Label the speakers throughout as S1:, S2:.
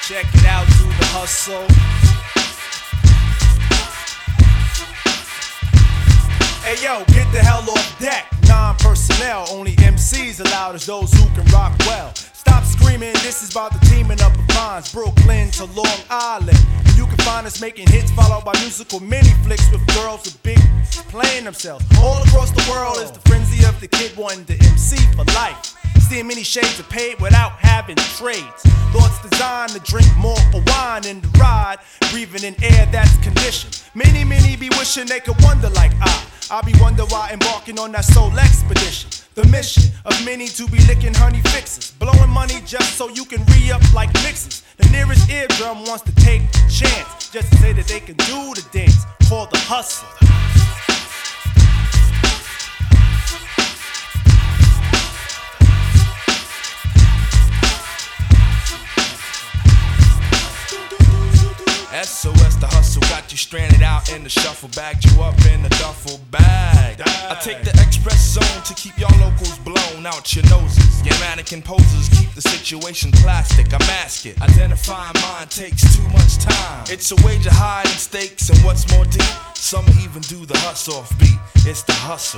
S1: Check it out, do the hustle. Hey yo, get the hell off deck. Non-personnel, only MCs allowed as those who can rock well. Stop screaming, this is about the teaming up of minds, Brooklyn to Long Island. And you can find us making hits followed by musical mini flicks with girls with big playing themselves. All across the world is the frenzy of the kid wanting to MC for life. Seeing many shades of paid without having trades. Thoughts designed to drink more of wine and to ride, breathing in air that's conditioned. Many be wishing they could wonder like I be wonder why embarking on that soul expedition. The mission of many to be licking honey fixes, blowing money just so you can re-up like mixes. The nearest eardrum wants to take a chance, just to say that they can do the dance called the hustle.
S2: SOS, the hustle got you stranded out in the shuffle, bagged you up in the duffel bag. I take the express zone to keep y'all locals blown out your noses. Your mannequin poses keep the situation plastic. I mask it. Identifying mine takes too much time. It's a way to hide in stakes and what's more deep. Some even do the hustle off beat. It's the hustle.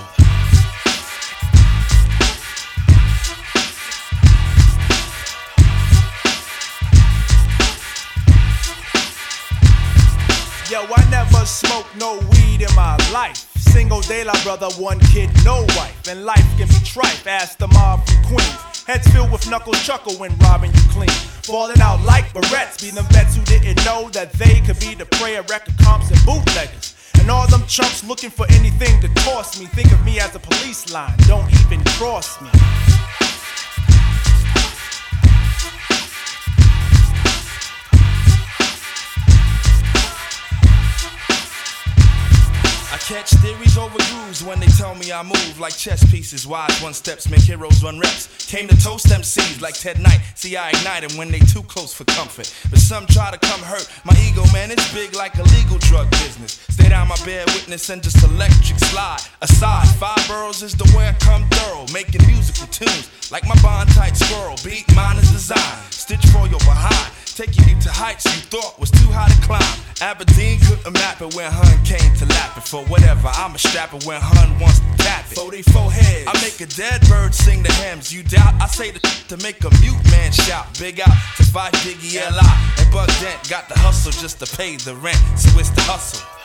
S1: Yo, I never smoked no weed in my life. Single de la brother, one kid, no wife. And life can be trife, ask the mob from Queens. Heads filled with knuckles chuckle when robbing you clean. Falling out like barrettes, be them vets who didn't know that they could be the prey of record comps and bootleggers. And all them chumps looking for anything to toss me. Think of me as a police line, don't even cross me.
S2: I catch theories over grooves when they tell me I move like chess pieces. Wise one steps make heroes run reps. Came to toast MCs like Ted Knight. See, I ignite them when they too close for comfort. But some try to come hurt my ego, man. It's big like a legal drug business. Stay down my bear witness and just electric slide. Aside, 5 boroughs is the way I come thorough. Making musical tunes like my bond tight squirrel. Beat mine is design. Stitch for your behind. Taking you to heights you thought was too high to climb. Aberdeen couldn't map it when Hun came to lap it. For whatever, I'm a strapper when Hun wants to tap it. 44 heads, I make a dead bird sing the hymns. You doubt, I say the to make a mute man shout. Big out to fight Biggie L.I. And Bug Dent got the hustle just to pay the rent. So it's the hustle.